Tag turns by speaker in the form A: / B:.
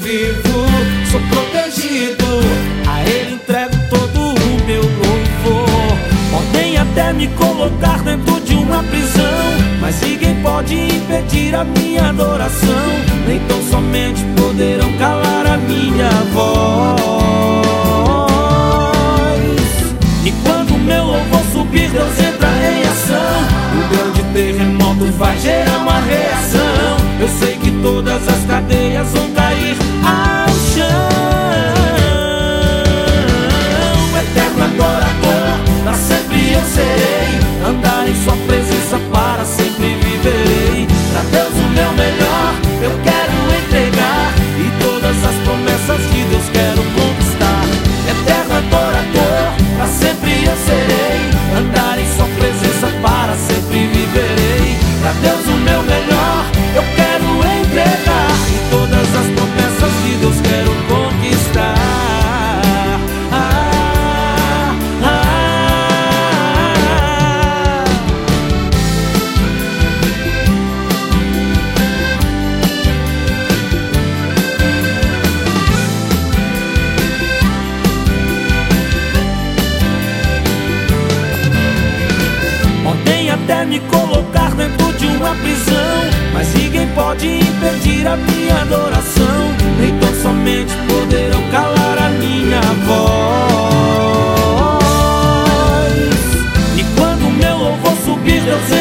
A: vivo, sou protegido. A Ele entrego todo o meu louvor. Podem até me colocar dentro de uma prisão, mas ninguém pode impedir a minha adoração. Nem tão somente poderão calar a minha voz. E quando o meu louvor subir, Deus entra em ação. O grande terremoto vai gerar uma reação. Eu sei que todas as cadeias vão cair ao chão. Eterno adorador, pra sempre eu serei. Andar em sua presença, para sempre viverei. Pra Deus o meu melhor eu quero entregar, e todas as promessas de Deus quero conquistar. Eterno adorador, pra sempre eu serei. Andar em sua presença, para sempre viverei. Pra Deus o meu melhor eu quero entregar, e todas as promessas de Deus quero conquistar. Podem até me colocar dentro de uma prisão, mas ninguém pode impedir a minha adoração. Nem tão somente poderão calar a minha voz. E quando o meu louvor subir, Deus